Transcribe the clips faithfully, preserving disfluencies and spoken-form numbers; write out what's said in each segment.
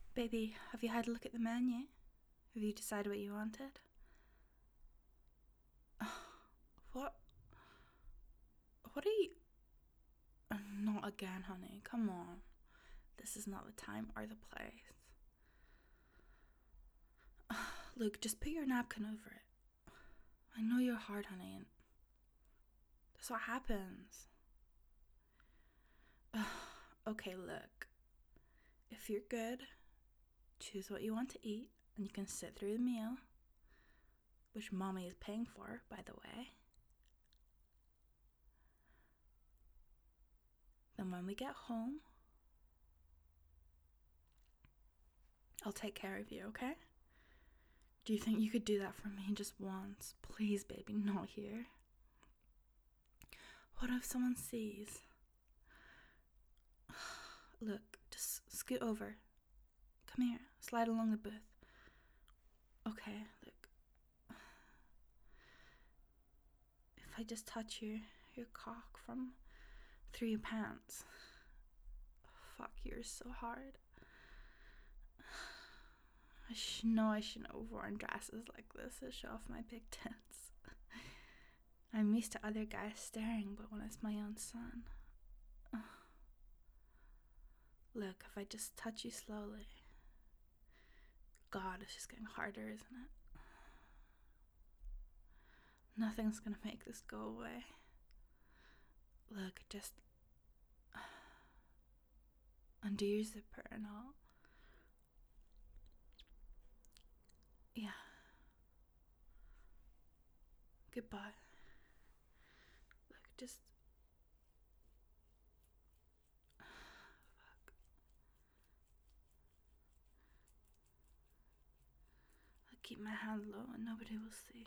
Baby, have you had a look at the menu? Have you decided what you wanted? What? What are you... Not again, honey. Come on. This is not the time or the place. Look, just put your napkin over it. I know you're hard, honey, and that's what happens. Okay, look. If you're good, choose what you want to eat, and you can sit through the meal, which Mommy is paying for, by the way. Then when we get home, I'll take care of you, okay? Do you think you could do that for me just once? Please, baby, not here. What if someone sees? Look, just scoot over. Come here, slide along the booth. Okay, look. If I just touch your, your cock from through your pants. Fuck, you're so hard. I sh- know I shouldn't have worn dresses like this to show off my big tits. I'm used to other guys staring, but when it's my own son. Look, if I just touch you slowly. God, it's just getting harder, isn't it? Nothing's gonna make this go away. Look, just undo your zipper and all. Yeah. Goodbye. Look, just... Fuck. I'll keep my hand low and nobody will see.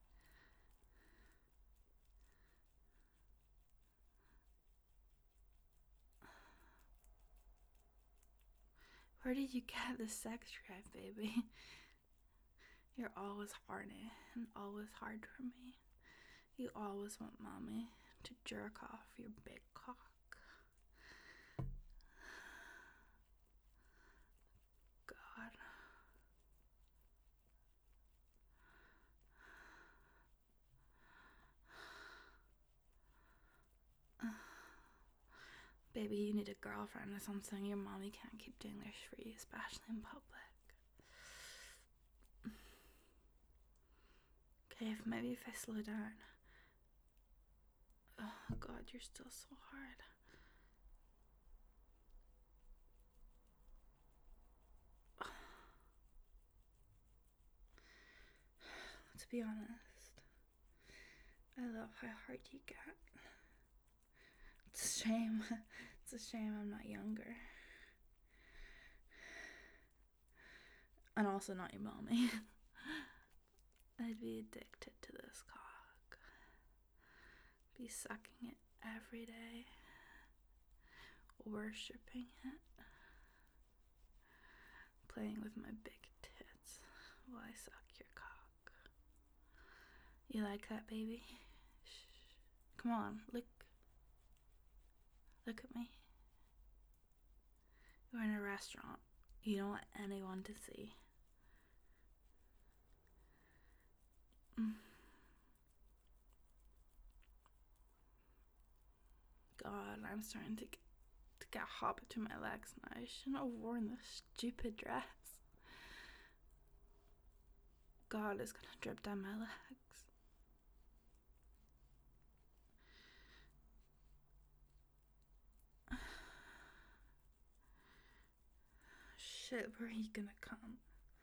Where did you get the sex drive, baby? You're always horny and always hard for me. You always want Mommy to jerk off your big cock. God. Baby, you need a girlfriend or something. Your Mommy can't keep doing this for you, especially in public. Okay, if maybe if I slow down. Oh God, you're still so hard. To be honest, I love how hard you get. It's a shame. It's a shame I'm not younger. And also not your Mommy. I'd be addicted to this cock. Be sucking it every day. Worshipping it. Playing with my big tits while I suck your cock. You like that, baby? Shh. Come on, look. Look at me. You're in a restaurant. You don't want anyone to see. Mm. God, I'm starting to get, to get hot between my legs now. I shouldn't have worn this stupid dress. God, it's gonna drip down my legs. Shit, where are you gonna come?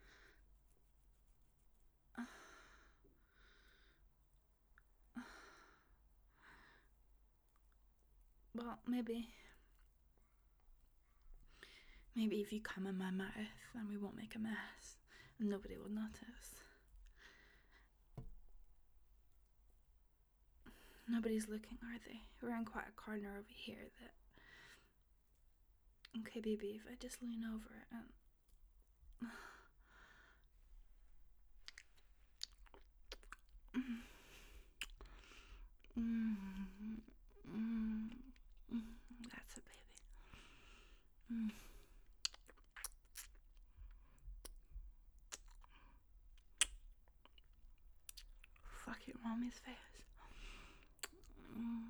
Well, maybe. Maybe if you come in my mouth, then we won't make a mess. And nobody will notice. Nobody's looking, are they? We're in quite a corner over here that... Okay, baby, if I just lean over and... Mm, mm, mm, that's it, baby. Mm. mommy's face. Mm.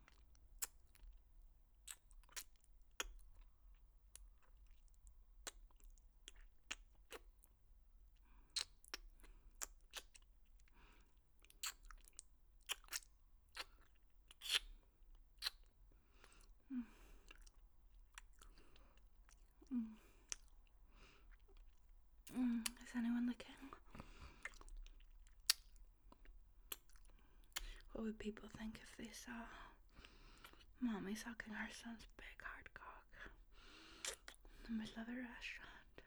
Mm. Mm. Mm. Is anyone looking? What would people think if they saw mommy sucking her son's big hard cock in the middle of a restaurant?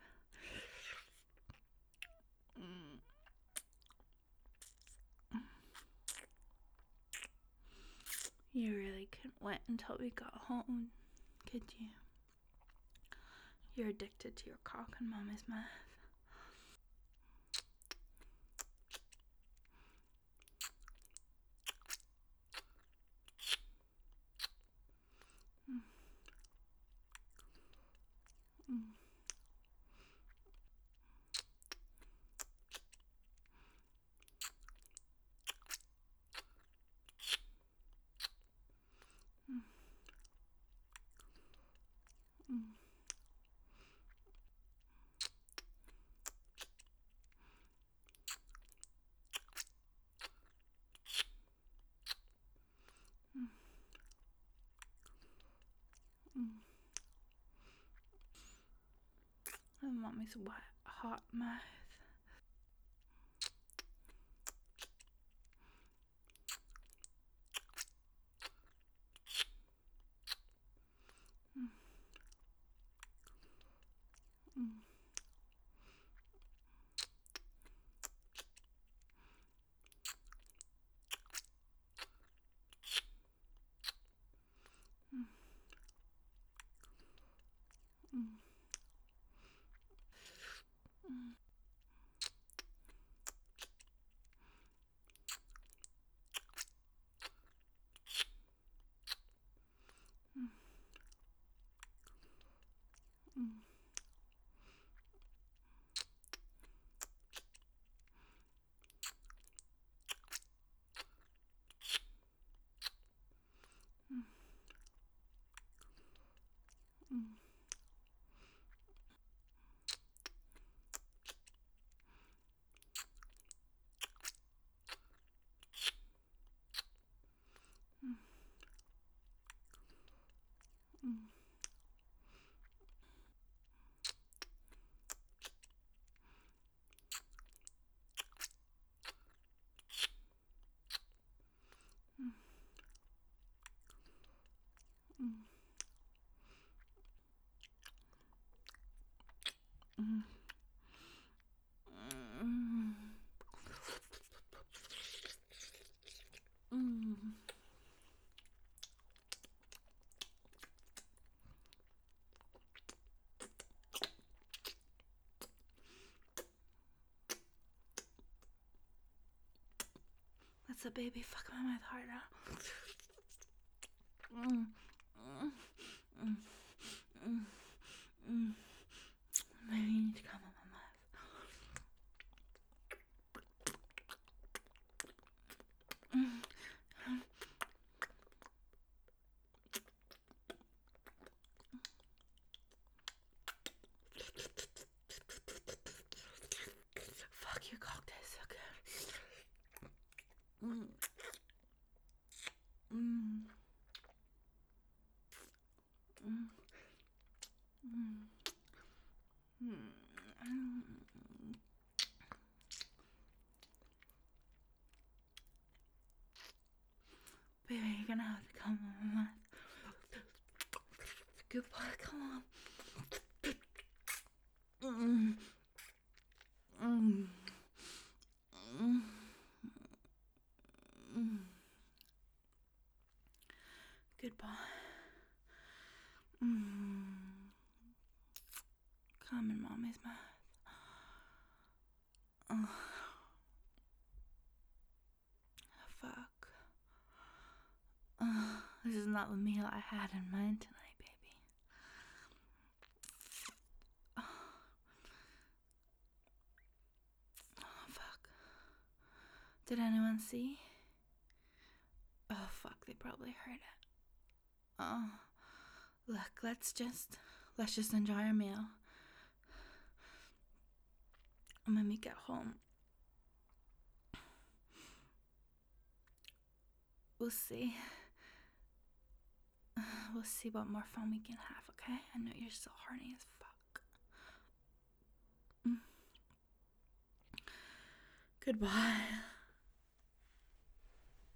Mm. You really couldn't wait until we got home, could you? You're addicted to your cock and mommy's mouth. Mm. Mm. Mm. Mm. Mm. Mm. And mommy's wet, hot mouth. Mm. Mm. Mm. Mm. Mm. Mm. Mm. Mm. Mm. Mm. Mm. Mm. Mm. Mm. Mm. That's a baby fucking my mouth hard now. Mm. Mm. Mm. Mm. Mm. Maybe you need to come on my mouth. Mm. Fuck, your cock tastes so good. Mm. Mm. Mm. Mm. Mm. Baby, you're gonna have to come on my mouth. Good boy, come on. Mm. Mm. Mm. Mm. Good boy. Mm. Come in mommy's mouth. Oh, fuck. Oh, this is not the meal I had in mind tonight, baby. Oh, oh fuck. Did anyone see? probably heard it. Oh, look, let's just let's just enjoy our meal. When we get home, we'll see. We'll see what more fun we can have, okay? I know you're so horny as fuck. Mm. Goodbye.